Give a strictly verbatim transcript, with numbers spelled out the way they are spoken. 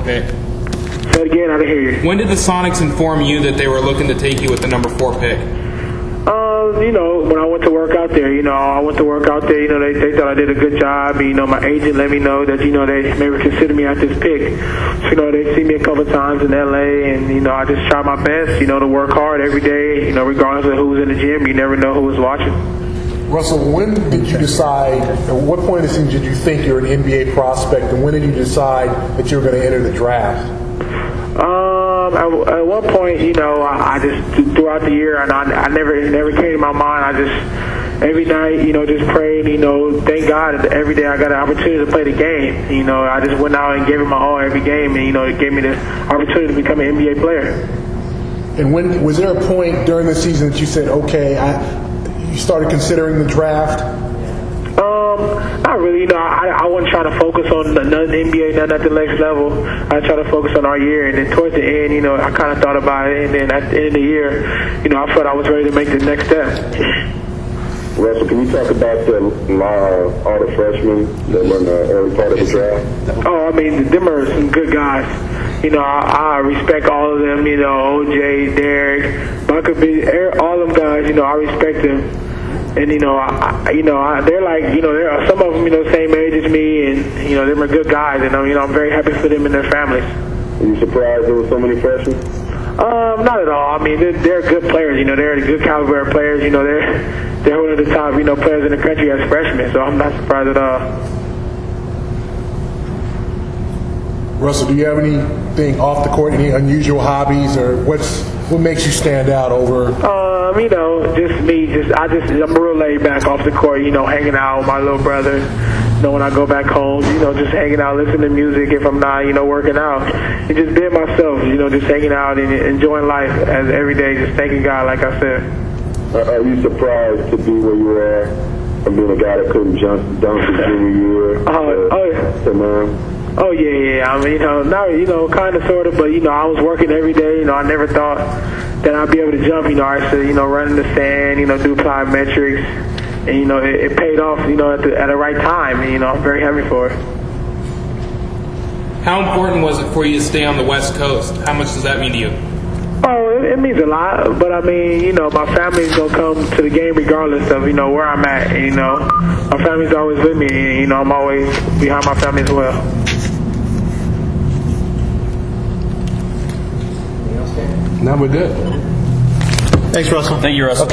pick. Say it again, I didn't hear you. When did the Sonics inform you that they were looking to take you with the number four pick? Um, you know, when I went to work out there, you know, I went to work out there, you know, they, they thought I did a good job. You know, my agent let me know that, you know, they maybe consider me at this pick. So, you know, they see me a couple of times in L A, and, you know, I just try my best, you know, to work hard every day, you know, regardless of who's in the gym. You never know who's watching. Russell, when did you decide, at what point in the season did you think you're an N B A prospect, and when did you decide that you were going to enter the draft? Um, at, at one point, you know, I, I just, throughout the year, and I, I never, it never came to my mind. I just, every night, you know, just prayed, you know, thank God that every day I got an opportunity to play the game. You know, I just went out and gave it my all every game, and, you know, it gave me the opportunity to become an N B A player. And when, was there a point during the season that you said, okay, I, you started considering the draft? Um, not really. You know, I, I wasn't trying to focus on the N B A, nothing at the next level. I tried to focus on our year, and then towards the end, you know, I kind of thought about it, and then at the end of the year, you know, I felt I was ready to make the next step. Russell, can you talk about the, uh, all the freshmen that were in the early part of the draft? Oh, I mean, them are some good guys. You know, I, I respect all of them. You know, O J, Derek, Buckaby, all them guys. You know, I respect them. And, you know, I, you know, I, they're like, you know, there are some of them, you know, same age as me, and, you know, them are good guys, and, you know, I'm very happy for them and their families. Are you surprised there were so many freshmen? Um, not at all. I mean, they're, they're good players, you know, they're the good caliber of players, you know, they're, they're one of the top, you know, players in the country as freshmen, so I'm not surprised at all. Russell, do you have anything off the court, any unusual hobbies, or what's what makes you stand out over? Um, you know, just me. Just I just I'm real laid back off the court. You know, hanging out with my little brother. You know, when I go back home, you know, just hanging out, listening to music. If I'm not, you know, working out, and just being myself. You know, just hanging out and enjoying life as every day. Just thanking God, like I said. Uh, are you surprised to be where you are and being a guy that couldn't jump dunk his junior year? Uh, oh yeah. To man? Oh yeah, yeah. I mean, you know, not you know, kind of, sort of, but you know, I was working every day. You know, I never thought that I'd be able to jump. You know, I used to, you know, run in the sand. You know, do plyometrics, and you know, it, it paid off. You know, at the at the right time. And you know, I'm very happy for it. How important was it for you to stay on the West Coast? How much does that mean to you? Oh, it, it means a lot, but I mean, you know, my family's gonna come to the game regardless of, you know, where I'm at. And, you know, my family's always with me, and, you know, I'm always behind my family as well. Now we're good. Thanks, Russell. Thank you, Russell.